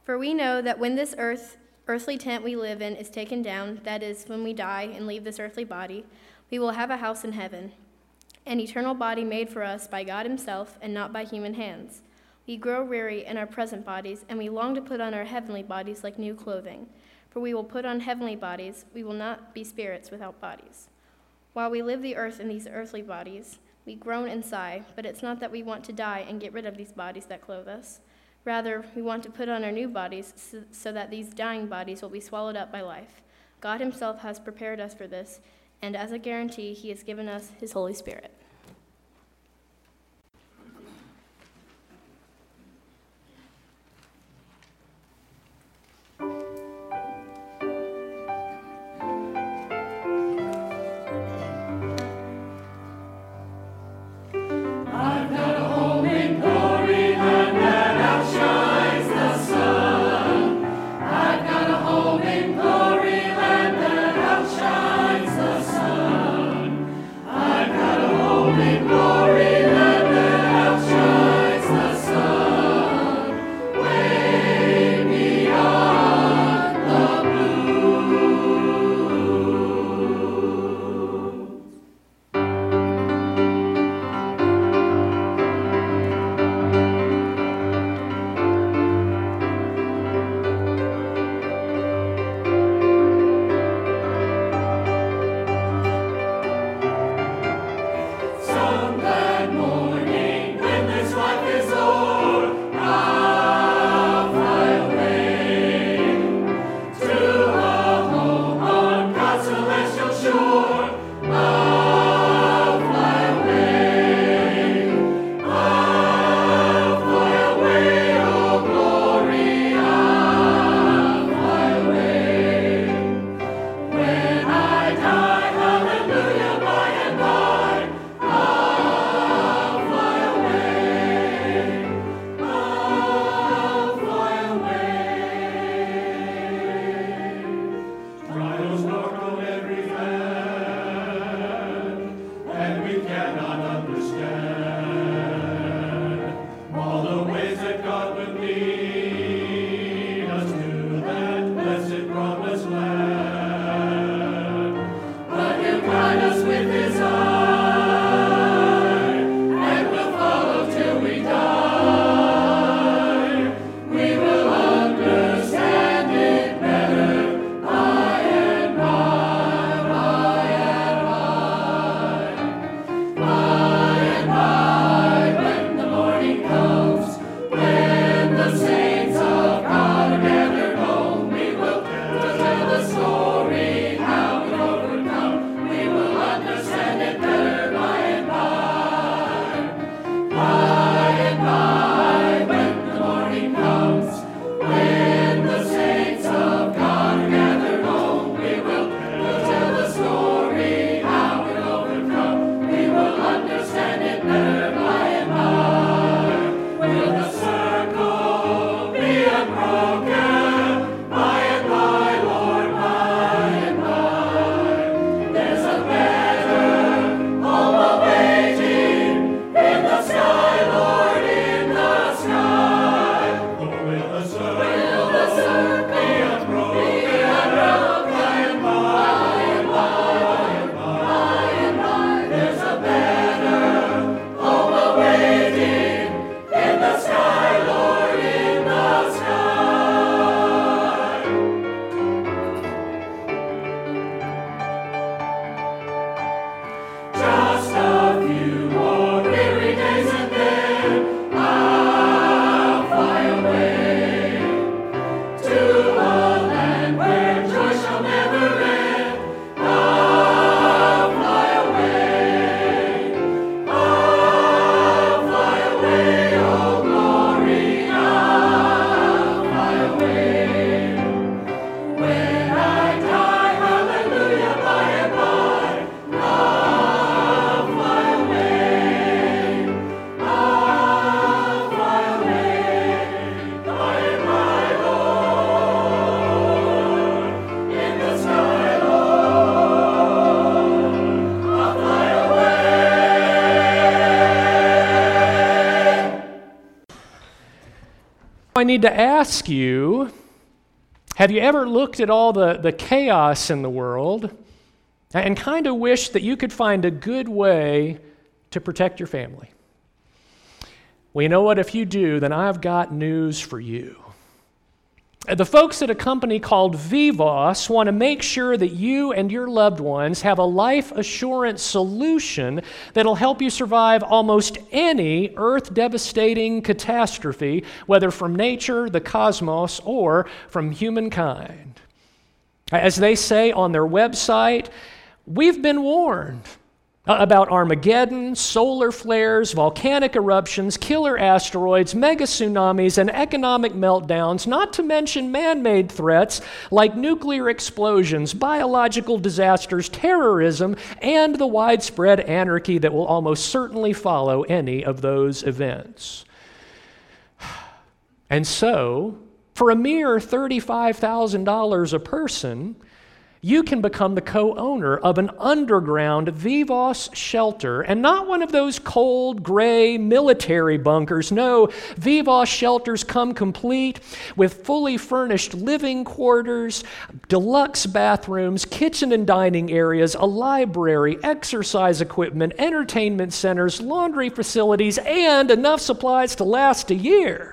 For we know that when this earthly tent we live in is taken down, that is, when we die and leave this earthly body, we will have a house in heaven, an eternal body made for us by God himself and not by human hands. We grow weary in our present bodies, and we long to put on our heavenly bodies like new clothing. For we will put on heavenly bodies, we will not be spirits without bodies. While we live the earth in these earthly bodies, we groan and sigh, but it's not that we want to die and get rid of these bodies that clothe us. Rather, we want to put on our new bodies so that these dying bodies will be swallowed up by life. God himself has prepared us for this, and as a guarantee, he has given us his Holy Spirit. I've got a home I need to ask you, have you ever looked at all the chaos in the world and kind of wished that you could find a good way to protect your family? Well, you know what? If you do, then I've got news for you. The folks at a company called Vivos want to make sure that you and your loved ones have a life assurance solution that'll help you survive almost any earth-devastating catastrophe, whether from nature, the cosmos, or from humankind. As they say on their website, we've been warned about Armageddon, solar flares, volcanic eruptions, killer asteroids, mega tsunamis, and economic meltdowns, not to mention man-made threats like nuclear explosions, biological disasters, terrorism, and the widespread anarchy that will almost certainly follow any of those events. And so, for a mere $35,000 a person, you can become the co-owner of an underground Vivos shelter, and not one of those cold, gray military bunkers. No, Vivos shelters come complete with fully furnished living quarters, deluxe bathrooms, kitchen and dining areas, a library, exercise equipment, entertainment centers, laundry facilities, and enough supplies to last a year.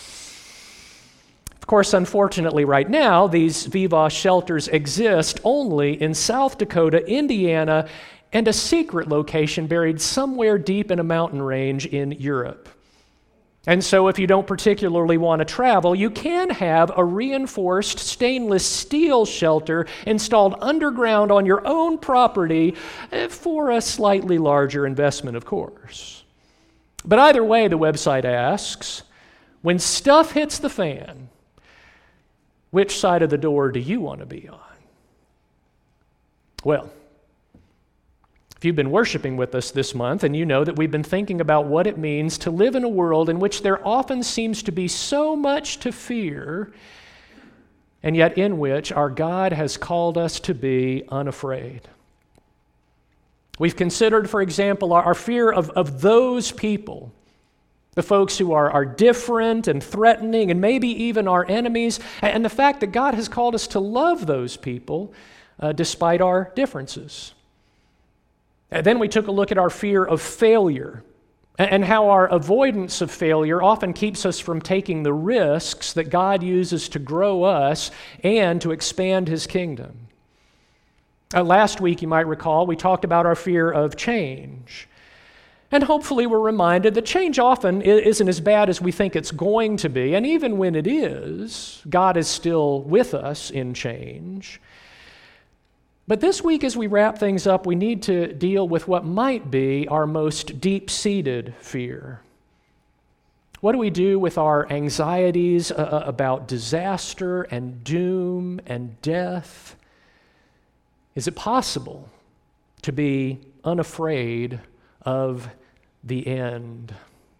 Of course, unfortunately, right now, these Vivos shelters exist only in South Dakota, Indiana, and a secret location buried somewhere deep in a mountain range in Europe. And so if you don't particularly want to travel, you can have a reinforced stainless steel shelter installed underground on your own property for a slightly larger investment, of course. But either way, the website asks, when stuff hits the fan, which side of the door do you want to be on? Well, if you've been worshiping with us this month, and you know that we've been thinking about what it means to live in a world in which there often seems to be so much to fear, and yet in which our God has called us to be unafraid. We've considered, for example, our fear of those people, the folks who are different and threatening and maybe even our enemies, and the fact that God has called us to love those people despite our differences. And then we took a look at our fear of failure and how our avoidance of failure often keeps us from taking the risks that God uses to grow us and to expand His kingdom. Last week, you might recall, we talked about our fear of change. And hopefully we're reminded that change often isn't as bad as we think it's going to be. And even when it is, God is still with us in change. But this week, as we wrap things up, we need to deal with what might be our most deep-seated fear. What do we do with our anxieties about disaster and doom and death? Is it possible to be unafraid of the end?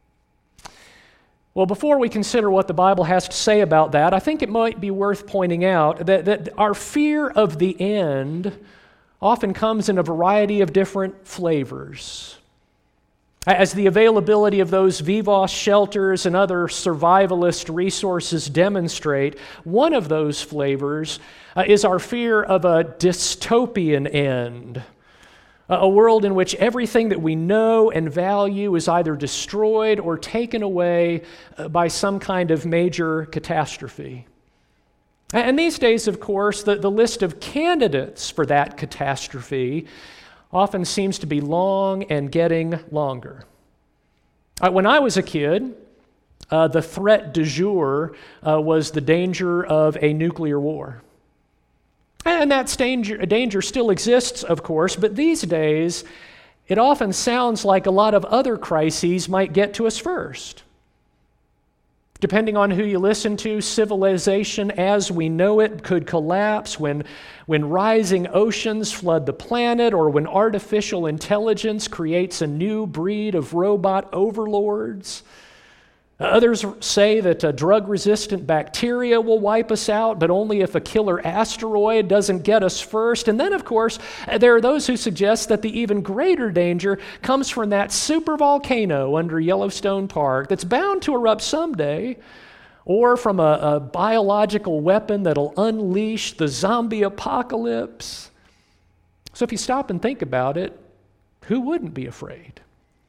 Well, before we consider what the Bible has to say about that, I think it might be worth pointing out that our fear of the end often comes in a variety of different flavors. As the availability of those Vivos shelters and other survivalist resources demonstrate, one of those flavors is our fear of a dystopian end. A world in which everything that we know and value is either destroyed or taken away by some kind of major catastrophe. And these days, of course, the list of candidates for that catastrophe often seems to be long and getting longer. When I was a kid, the threat du jour was the danger of a nuclear war. And that danger still exists, of course, but these days, it often sounds like a lot of other crises might get to us first. Depending on who you listen to, civilization as we know it could collapse when rising oceans flood the planet, or when artificial intelligence creates a new breed of robot overlords. Others say that drug-resistant bacteria will wipe us out, but only if a killer asteroid doesn't get us first. And then, of course, there are those who suggest that the even greater danger comes from that supervolcano under Yellowstone Park that's bound to erupt someday, or from a biological weapon that'll unleash the zombie apocalypse. So if you stop and think about it, who wouldn't be afraid?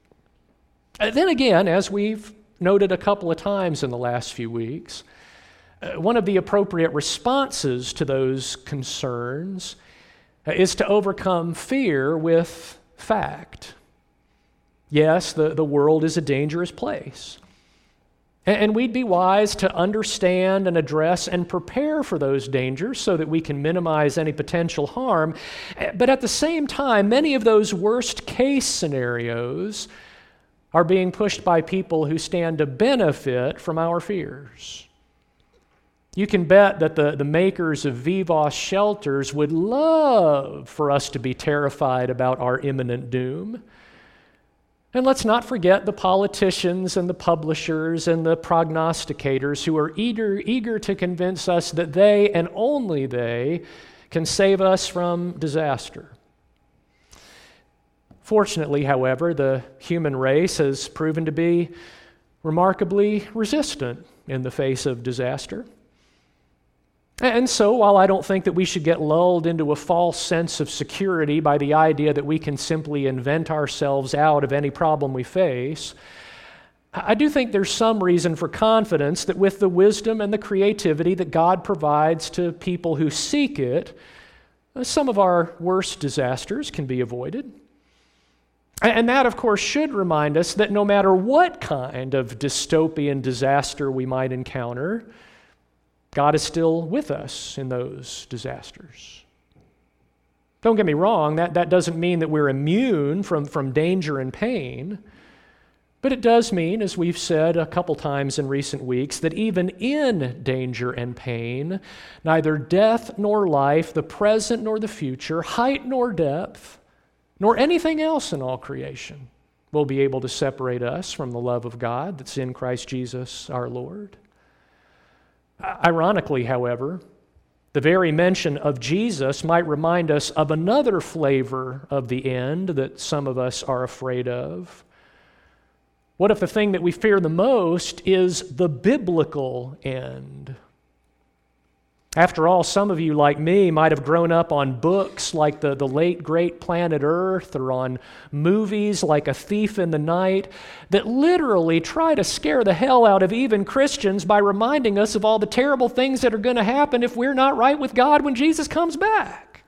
Then again, as we've noted a couple of times in the last few weeks, one of the appropriate responses to those concerns is to overcome fear with fact. Yes, the world is a dangerous place. And we'd be wise to understand and address and prepare for those dangers so that we can minimize any potential harm. But at the same time, many of those worst case scenarios are being pushed by people who stand to benefit from our fears. You can bet that the makers of Vivos shelters would love for us to be terrified about our imminent doom. And let's not forget the politicians and the publishers and the prognosticators who are eager to convince us that they and only they can save us from disaster. Fortunately, however, the human race has proven to be remarkably resistant in the face of disaster. And so, while I don't think that we should get lulled into a false sense of security by the idea that we can simply invent ourselves out of any problem we face, I do think there's some reason for confidence that with the wisdom and the creativity that God provides to people who seek it, some of our worst disasters can be avoided. And that, of course, should remind us that no matter what kind of dystopian disaster we might encounter, God is still with us in those disasters. Don't get me wrong, that doesn't mean that we're immune from danger and pain, but it does mean, as we've said a couple times in recent weeks, that even in danger and pain, neither death nor life, the present nor the future, height nor depth, nor anything else in all creation will be able to separate us from the love of God that's in Christ Jesus our Lord. Ironically, however, the very mention of Jesus might remind us of another flavor of the end that some of us are afraid of. What if the thing that we fear the most is the biblical end? After all, some of you, like me, might have grown up on books like the late great Planet Earth or on movies like A Thief in the Night that literally try to scare the hell out of even Christians by reminding us of all the terrible things that are going to happen if we're not right with God when Jesus comes back.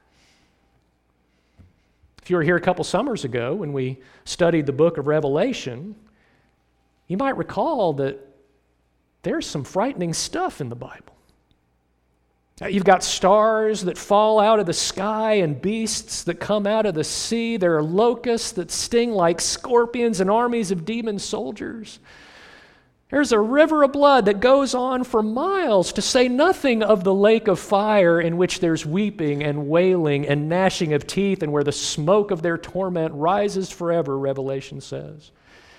If you were here a couple summers ago when we studied the book of Revelation, you might recall that there's some frightening stuff in the Bible. You've got stars that fall out of the sky and beasts that come out of the sea. There are locusts that sting like scorpions and armies of demon soldiers. There's a river of blood that goes on for miles, to say nothing of the lake of fire in which there's weeping and wailing and gnashing of teeth and where the smoke of their torment rises forever, Revelation says.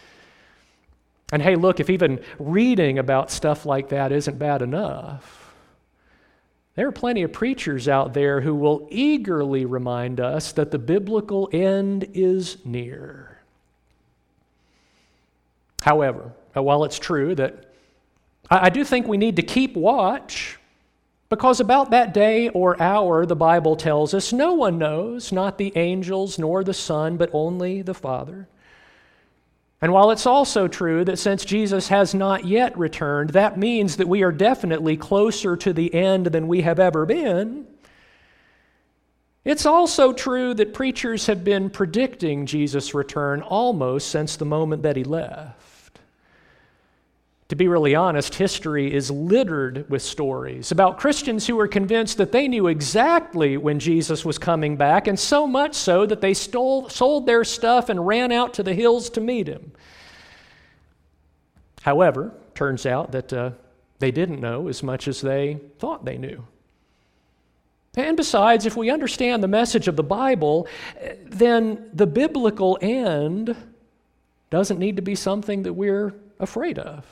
And hey, look, if even reading about stuff like that isn't bad enough, there are plenty of preachers out there who will eagerly remind us that the biblical end is near. However, while it's true that I do think we need to keep watch, because about that day or hour, the Bible tells us, no one knows, not the angels nor the Son, but only the Father. And while it's also true that since Jesus has not yet returned, that means that we are definitely closer to the end than we have ever been, it's also true that preachers have been predicting Jesus' return almost since the moment that he left. To be really honest, history is littered with stories about Christians who were convinced that they knew exactly when Jesus was coming back, and so much so that they sold their stuff and ran out to the hills to meet him. However, turns out that they didn't know as much as they thought they knew. And besides, if we understand the message of the Bible, then the biblical end doesn't need to be something that we're afraid of.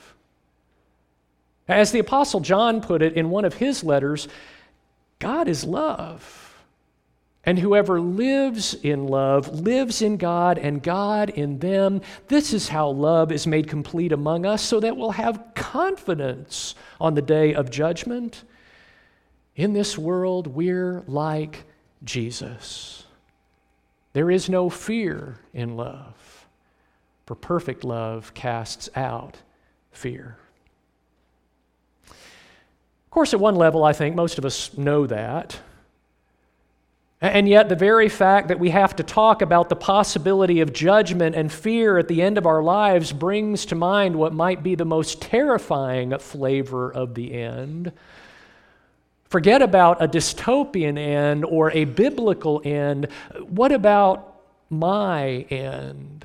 As the Apostle John put it in one of his letters, God is love. And whoever lives in love lives in God and God in them. This is how love is made complete among us, so that we'll have confidence on the day of judgment. In this world, we're like Jesus. There is no fear in love, for perfect love casts out fear. Of course, at one level, I think most of us know that. And yet, the very fact that we have to talk about the possibility of judgment and fear at the end of our lives brings to mind what might be the most terrifying flavor of the end. Forget about a dystopian end or a biblical end. What about my end?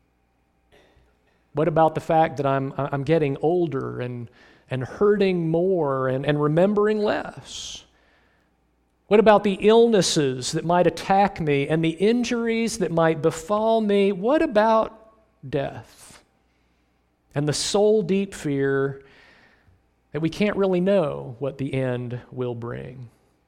What about the fact that I'm getting older and hurting more and remembering less? What about the illnesses that might attack me and the injuries that might befall me? What about death and the soul-deep fear that we can't really know what the end will bring?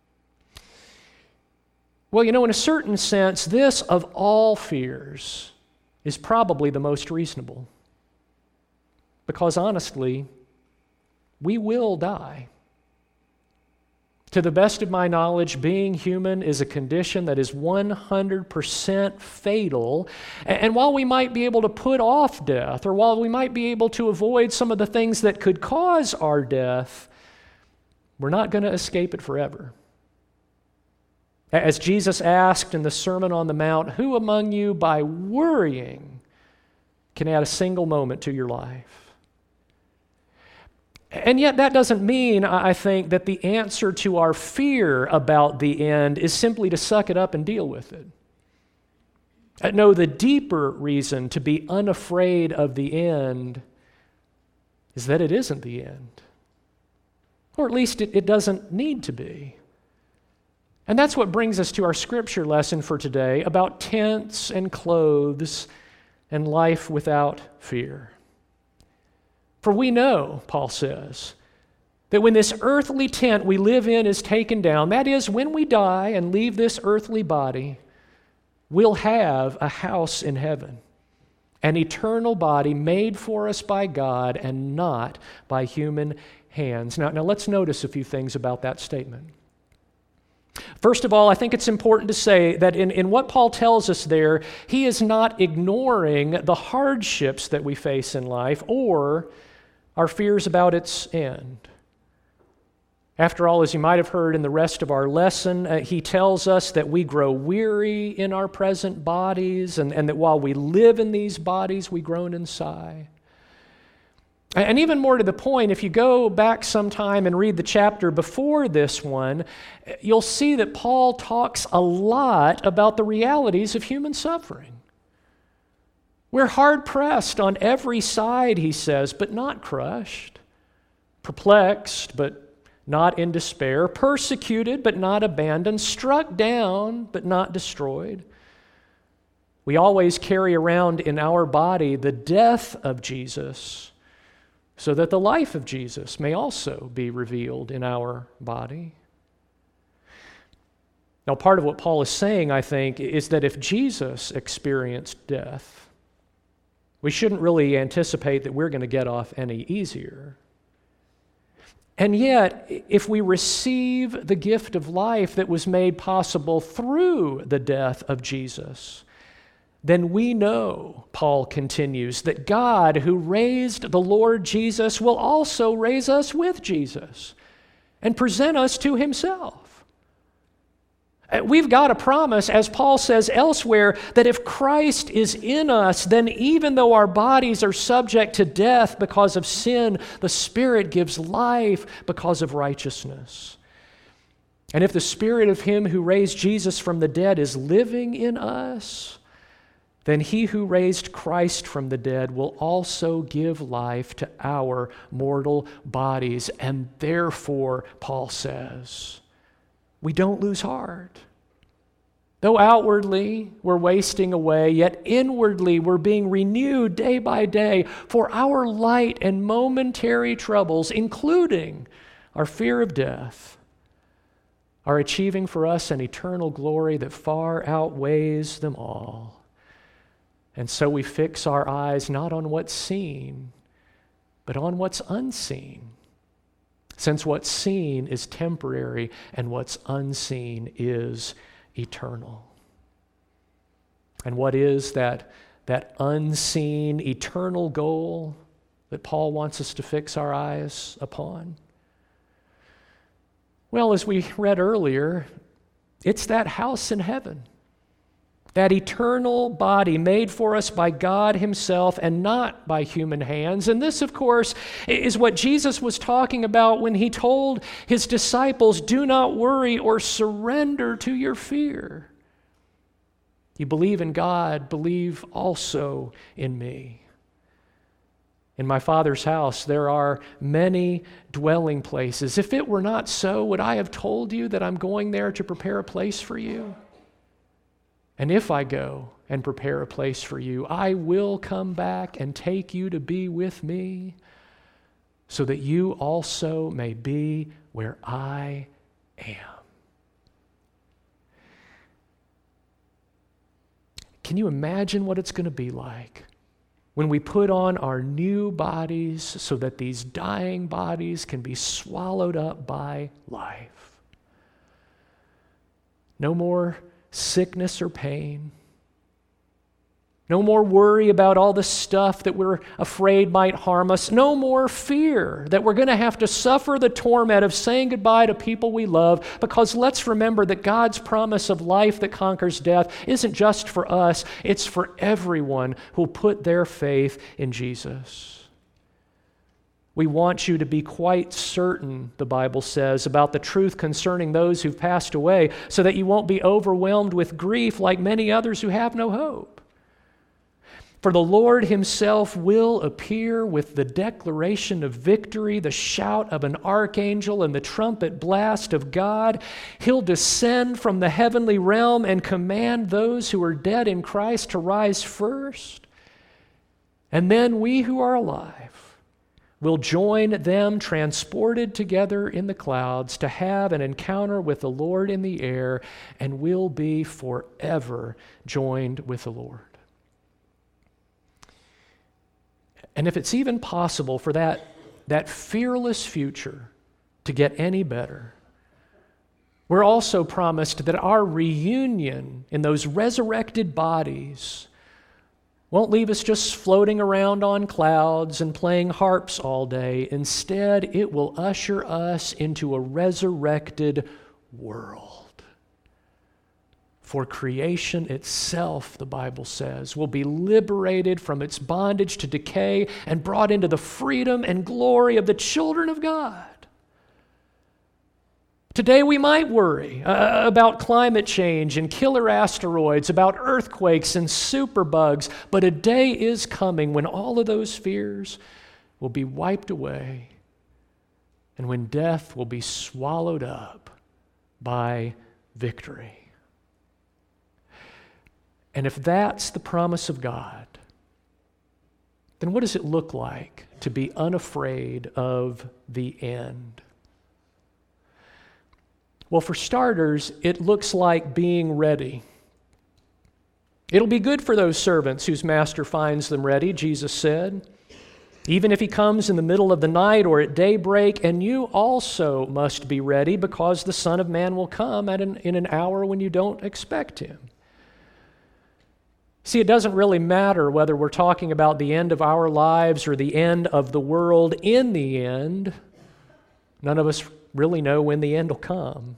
Well, in a certain sense, this of all fears is probably the most reasonable. Because honestly, we will die. To the best of my knowledge, being human is a condition that is 100% fatal. And while we might be able to put off death, or while we might be able to avoid some of the things that could cause our death, we're not going to escape it forever. As Jesus asked in the Sermon on the Mount, who among you by worrying can add a single moment to your life? And yet that doesn't mean, I think, that the answer to our fear about the end is simply to suck it up and deal with it. No, the deeper reason to be unafraid of the end is that it isn't the end. Or at least it doesn't need to be. And that's what brings us to our scripture lesson for today about tents and clothes and life without fear. For we know, Paul says, that when this earthly tent we live in is taken down, that is, when we die and leave this earthly body, we'll have a house in heaven, an eternal body made for us by God and not by human hands. Now let's notice a few things about that statement. First of all, I think it's important to say that in what Paul tells us there, he is not ignoring the hardships that we face in life or our fears about its end. After all, as you might have heard in the rest of our lesson, he tells us that we grow weary in our present bodies and that while we live in these bodies, we groan and sigh. And even more to the point, if you go back sometime and read the chapter before this one, you'll see that Paul talks a lot about the realities of human suffering. We're hard-pressed on every side, he says, but not crushed, perplexed, but not in despair, persecuted, but not abandoned, struck down, but not destroyed. We always carry around in our body the death of Jesus, so that the life of Jesus may also be revealed in our body. Now, part of what Paul is saying, I think, is that if Jesus experienced death, we shouldn't really anticipate that we're going to get off any easier. And yet, if we receive the gift of life that was made possible through the death of Jesus, then we know, Paul continues, that God who raised the Lord Jesus will also raise us with Jesus and present us to himself. We've got a promise, as Paul says elsewhere, that if Christ is in us, then even though our bodies are subject to death because of sin, the Spirit gives life because of righteousness. And if the Spirit of him who raised Jesus from the dead is living in us, then he who raised Christ from the dead will also give life to our mortal bodies. And therefore, Paul says, we don't lose heart. Though outwardly we're wasting away, yet inwardly we're being renewed day by day, for our light and momentary troubles, including our fear of death, are achieving for us an eternal glory that far outweighs them all. And so we fix our eyes not on what's seen, but on what's unseen, since what's seen is temporary and what's unseen is eternal. And what is that unseen, eternal goal that Paul wants us to fix our eyes upon? Well, as we read earlier, it's that house in heaven, that eternal body made for us by God Himself and not by human hands. And this, of course, is what Jesus was talking about when He told His disciples, "Do not worry or surrender to your fear. You believe in God, believe also in me. In my Father's house there are many dwelling places. If it were not so, would I have told you that I'm going there to prepare a place for you? And if I go and prepare a place for you, I will come back and take you to be with me, so that you also may be where I am." Can you imagine what it's going to be like when we put on our new bodies so that these dying bodies can be swallowed up by life? No more sickness or pain. No more worry about all the stuff that we're afraid might harm us. No more fear that we're going to have to suffer the torment of saying goodbye to people we love, because let's remember that God's promise of life that conquers death isn't just for us, it's for everyone who'll put their faith in Jesus. We want you to be quite certain, the Bible says, about the truth concerning those who've passed away, so that you won't be overwhelmed with grief like many others who have no hope. For the Lord Himself will appear with the declaration of victory, the shout of an archangel, and the trumpet blast of God. He'll descend from the heavenly realm and command those who are dead in Christ to rise first. And then we who are alive will join them transported together in the clouds to have an encounter with the Lord in the air, and will be forever joined with the Lord. And if it's even possible for that fearless future to get any better, we're also promised that our reunion in those resurrected bodies won't leave us just floating around on clouds and playing harps all day. Instead, it will usher us into a resurrected world. For creation itself, the Bible says, will be liberated from its bondage to decay and brought into the freedom and glory of the children of God. Today we might worry about climate change and killer asteroids, about earthquakes and superbugs, but a day is coming when all of those fears will be wiped away, and when death will be swallowed up by victory. And if that's the promise of God, then what does it look like to be unafraid of the end? Well, for starters, it looks like being ready. It'll be good for those servants whose master finds them ready, Jesus said, even if he comes in the middle of the night or at daybreak. And you also must be ready, because the Son of Man will come in an hour when you don't expect him. See, it doesn't really matter whether we're talking about the end of our lives or the end of the world. In the end, none of us really know when the end will come.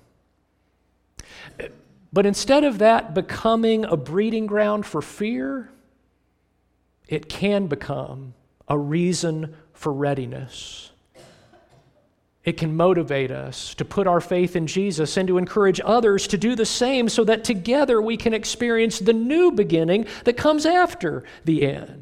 But instead of that becoming a breeding ground for fear, it can become a reason for readiness. It can motivate us to put our faith in Jesus and to encourage others to do the same, so that together we can experience the new beginning that comes after the end.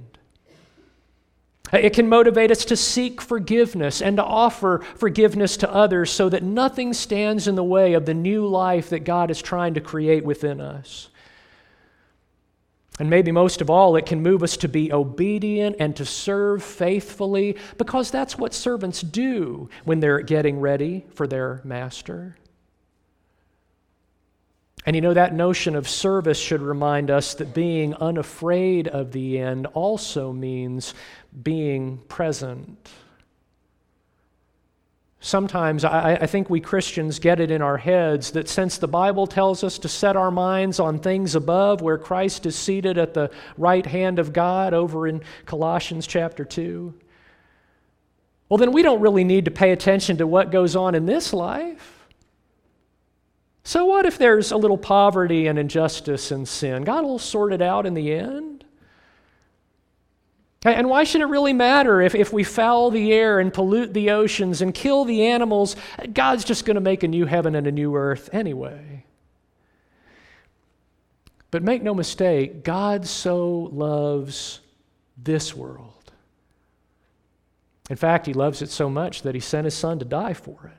It can motivate us to seek forgiveness and to offer forgiveness to others, so that nothing stands in the way of the new life that God is trying to create within us. And maybe most of all, it can move us to be obedient and to serve faithfully, because that's what servants do when they're getting ready for their master. And that notion of service should remind us that being unafraid of the end also means being present. Sometimes I think we Christians get it in our heads that since the Bible tells us to set our minds on things above, where Christ is seated at the right hand of God over in Colossians chapter 2, well, then we don't really need to pay attention to what goes on in this life. So what if there's a little poverty and injustice and sin? God will sort it out in the end. And why should it really matter if we foul the air and pollute the oceans and kill the animals? God's just going to make a new heaven and a new earth anyway. But make no mistake, God so loves this world. In fact, He loves it so much that He sent His Son to die for it.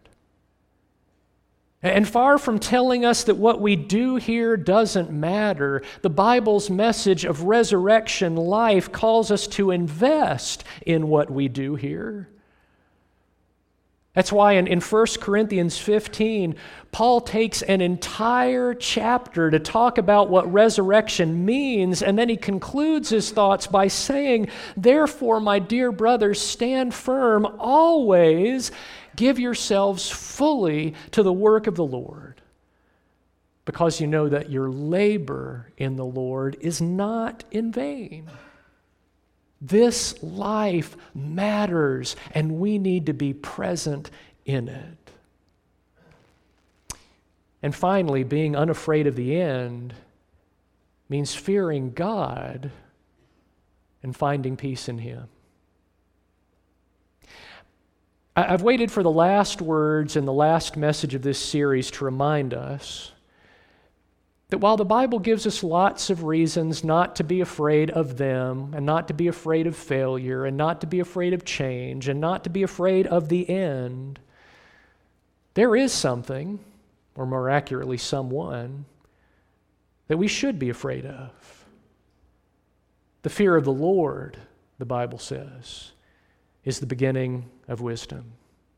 And far from telling us that what we do here doesn't matter, the Bible's message of resurrection life calls us to invest in what we do here. That's why in 1 Corinthians 15, Paul takes an entire chapter to talk about what resurrection means, and then he concludes his thoughts by saying, "Therefore, my dear brothers, stand firm always. Give yourselves fully to the work of the Lord, because you know that your labor in the Lord is not in vain." This life matters, and we need to be present in it. And finally, being unafraid of the end means fearing God and finding peace in Him. I've waited for the last words and the last message of this series to remind us that while the Bible gives us lots of reasons not to be afraid of them, and not to be afraid of failure, and not to be afraid of change, and not to be afraid of the end, there is something, or more accurately, someone, that we should be afraid of. The fear of the Lord, the Bible says, is the beginning of wisdom.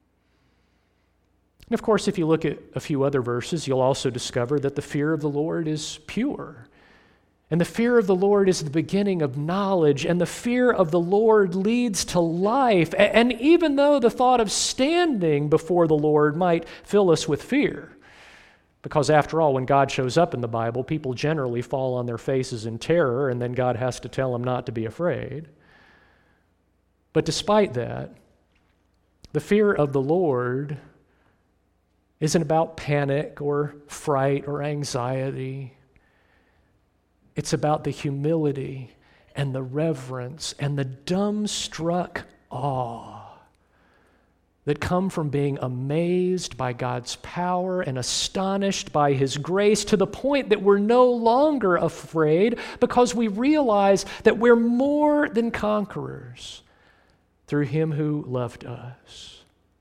And of course, if you look at a few other verses, you'll also discover that the fear of the Lord is pure. And the fear of the Lord is the beginning of knowledge, and the fear of the Lord leads to life. And even though the thought of standing before the Lord might fill us with fear, because after all, when God shows up in the Bible, people generally fall on their faces in terror, and then God has to tell them not to be afraid. But despite that, the fear of the Lord isn't about panic or fright or anxiety. It's about the humility and the reverence and the dumbstruck awe that come from being amazed by God's power and astonished by His grace, to the point that we're no longer afraid because we realize that we're more than conquerors through Him who loved us.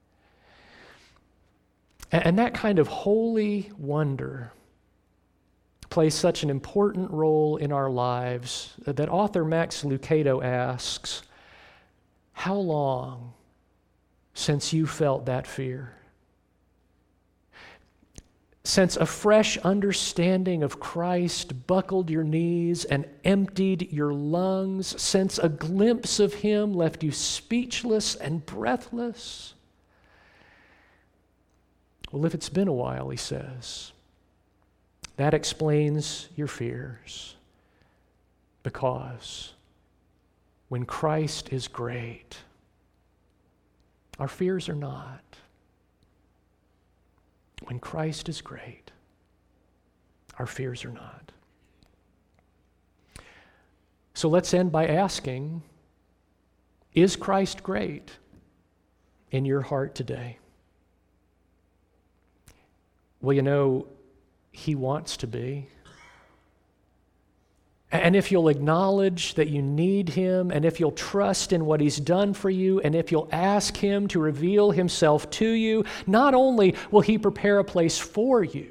And that kind of holy wonder plays such an important role in our lives that author Max Lucado asks, how long since you felt that fear? Since a fresh understanding of Christ buckled your knees and emptied your lungs, since a glimpse of Him left you speechless and breathless? Well, if it's been a while, he says, that explains your fears. Because when Christ is great, our fears are not. When Christ is great, our fears are not. So let's end by asking, is Christ great in your heart today? Well, He wants to be. And if you'll acknowledge that you need Him, and if you'll trust in what He's done for you, and if you'll ask Him to reveal Himself to you, not only will He prepare a place for you,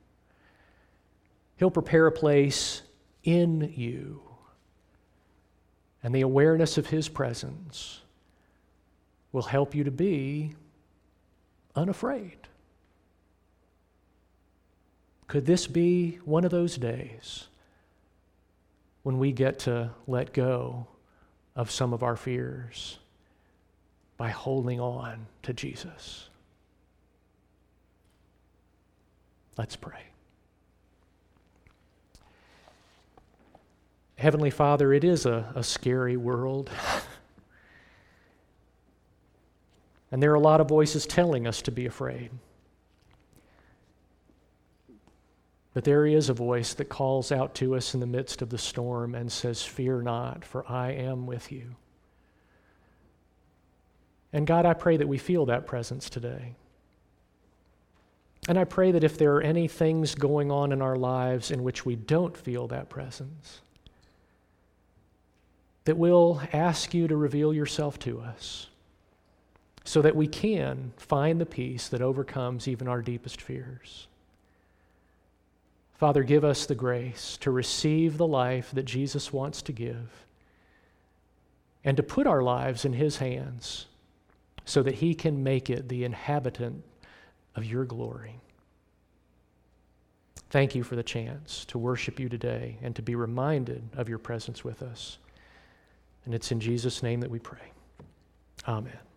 He'll prepare a place in you. And the awareness of His presence will help you to be unafraid. Could this be one of those days when we get to let go of some of our fears by holding on to Jesus? Let's pray. Heavenly Father, it is a scary world. And there are a lot of voices telling us to be afraid. But there is a voice that calls out to us in the midst of the storm and says, "Fear not, for I am with you." And God, I pray that we feel that presence today. And I pray that if there are any things going on in our lives in which we don't feel that presence, that we'll ask you to reveal yourself to us so that we can find the peace that overcomes even our deepest fears. Father, give us the grace to receive the life that Jesus wants to give and to put our lives in His hands so that He can make it the inhabitant of your glory. Thank you for the chance to worship you today and to be reminded of your presence with us. And it's in Jesus' name that we pray. Amen.